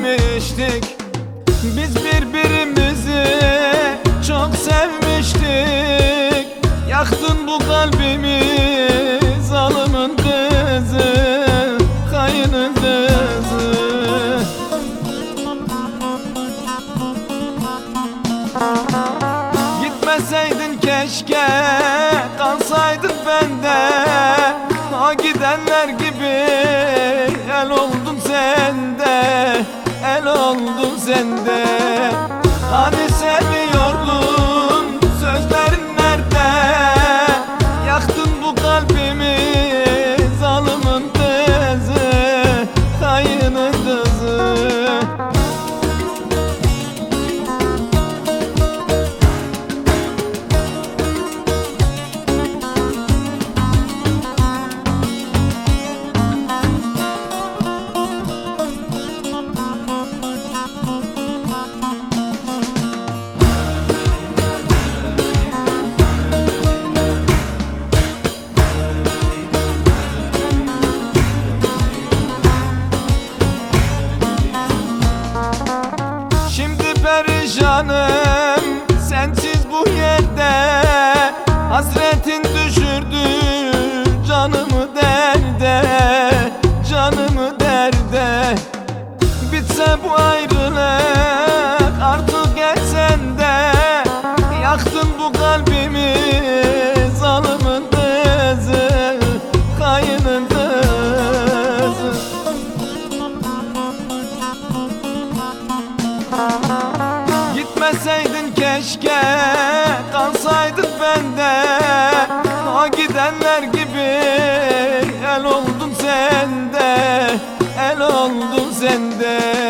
gitmiştik. Biz birbirimizi çok sevmiştik. Yaktın bu kalbimi zalımın kızı, kayının kızı. Gitmeseydin keşke, kalsaydın bende. O gidenler gibi el oldum sende, el oldum sende. Hani seviyordun, sözlerin nerede? Yaktın bu kalbimi zalımın kızı, kayının kızı. Perişanım sensiz bu yerde, hasretin düşürdü canımı derde, canımı derde. Bitse bu ayrılık artık geçsen de, yaktın bu kalbimi zalımın kızı, kayının kızı. Gitmeseydin keşke, kalsaydın bende. O gidenler gibi el oldum sende, el oldum sende.